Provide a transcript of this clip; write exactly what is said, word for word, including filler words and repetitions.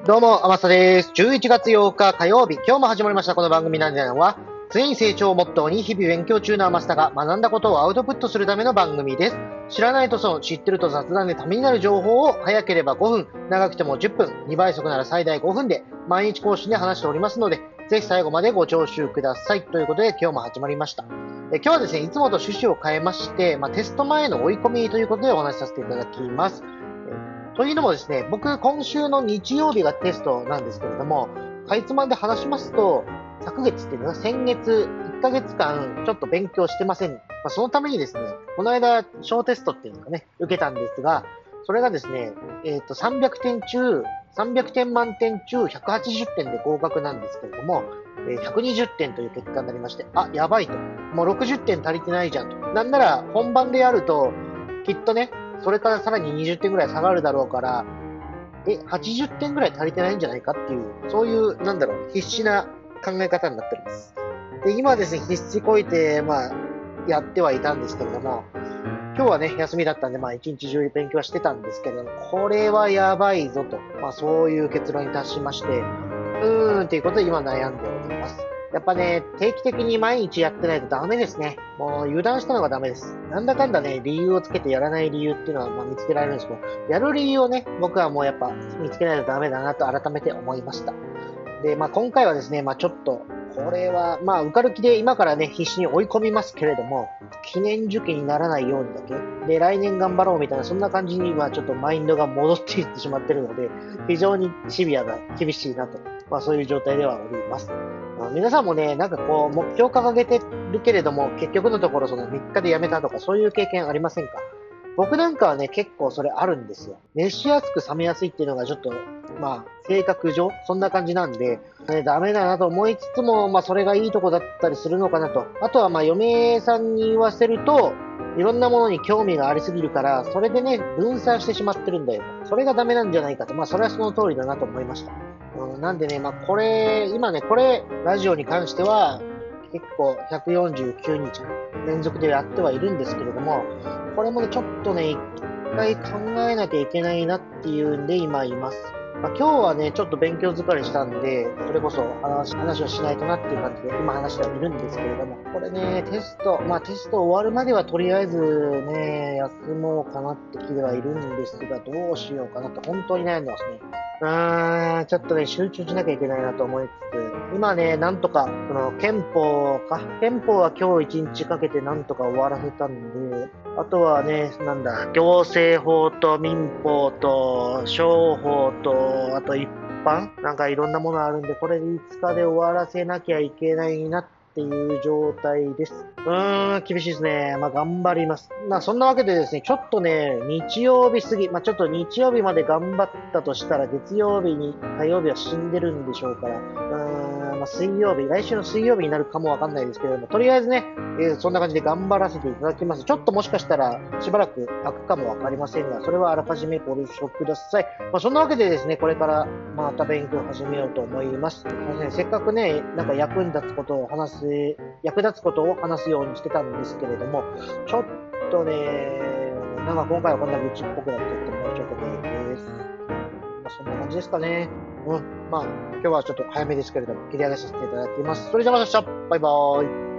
どうも、天下です。じゅういちがつようか火曜日、今日も始まりましたこの番組なんじゃないのは、常に成長をモットーに日々勉強中の天下が学んだことをアウトプットするための番組です。知らないと損、知ってると雑談でためになる情報を早ければごふん、長くてもじゅっぷん、にばい速なら最大ごふんで毎日更新で話しておりますので、ぜひ最後までご聴取ください。ということで今日も始まりました。え今日はですね、いつもと趣旨を変えまして、まあ、テスト前の追い込みということでお話しさせていただきます。というのもですね、僕、今週の日曜日がテストなんですけれども、かいつまんで話しますと、昨月っていうのは先月いっかげつかんちょっと勉強してません。まあ、そのためにですね、この間小テストっていうのがね、受けたんですが、それがですね、えっ、と、さんびゃくてん中、さんびゃくてん満点中ひゃくはちじゅってんで合格なんですけれども、えーひゃくにじゅってんという結果になりまして、あ、やばいと。もうろくじゅってん足りてないじゃんと。なんなら本番でやると、きっとね、それからさらににじゅってんぐらい下がるだろうから、え、はちじゅってんぐらい足りてないんじゃないかっていう、そういう、なんだろう、必死な考え方になってるんです。で、今ですね、必死こいて、まあ、やってはいたんですけれども、今日はね、休みだったんで、まあ、一日中勉強はしてたんですけれども、これはやばいぞと、まあ、そういう結論に達しまして、うーん、ということで今悩んでおります。やっぱね、定期的に毎日やってないとダメですね。もう油断したのがダメです。なんだかんだね、理由をつけてやらない理由っていうのはまあ見つけられるんですけど、やる理由をね、僕はもうやっぱ見つけないとダメだなと改めて思いました。で、まあ今回はですね、まあちょっと、これは、まあ受かる気で今からね、必死に追い込みますけれども、記念受験にならないようにだけ、で、来年頑張ろうみたいな、そんな感じに今ちょっとマインドが戻っていってしまってるので、非常にシビアな、厳しいなと、まあそういう状態ではおります。皆さんもね、なんかこう、目標掲げてるけれども、結局のところそのみっかでやめたとか、そういう経験ありませんか？僕なんかはね、結構それあるんですよ。熱しやすく冷めやすいっていうのがちょっと、まあ、性格上、そんな感じなんで、ね、ダメだなと思いつつも、まあ、それがいいとこだったりするのかなと。あとは、まあ、嫁さんに言わせると、いろんなものに興味がありすぎるから、それでね、分散してしまってるんだよ。それがダメなんじゃないかと。まあ、それはその通りだなと思いました。うん、なんでね、まあ、これ、今ね、これ、ラジオに関しては、結構ひゃくよんじゅうきゅうにち連続でやってはいるんですけれども、これもね、ちょっとね、一回考えなきゃいけないなっていうんで今います。まあ、今日はね、ちょっと勉強疲れしたんで、それこそ話話をしないとなっていう感じで今話してはいるんですけれども、これね、テスト、まあテスト終わるまではとりあえずね、休もうかなって気ではいるんですが、どうしようかなって本当に悩んでますね。うーん、ちょっとね、集中しなきゃいけないなと思いつつ、今ね、なんとか、その、憲法か。憲法は今日一日かけてなんとか終わらせたんで、あとはね、なんだ、行政法と民法と商法と、あと一般なんかいろんなものあるんで、これでいつかで終わらせなきゃいけないなっていう状態です。うーん、厳しいですね。まあ、頑張ります。まあ、そんなわけでですね、ちょっとね、日曜日過ぎ、まあ、ちょっと日曜日まで頑張ったとしたら、月曜日に、火曜日は死んでるんでしょうから、うーん、まあ、水曜日、来週の水曜日になるかもわかんないですけれども、とりあえずね、えーそんな感じで頑張らせていただきます。ちょっともしかしたら、しばらく空くかもわかりませんが、それはあらかじめご了承ください。まあ、そんなわけでですね、これからまた勉強を始めようと思います。せっかくね、なんか役に立つことを話す、役立つことを話すようにしてたんですけれども、ちょっとね、なんか今回はこんな愚痴っぽくなっちゃって申し訳ないです。まあ、そんな感じですかね。うん。まあ、今日はちょっと早めですけれども、切り上げさせていただきます。それじゃあまた明日バイバーイ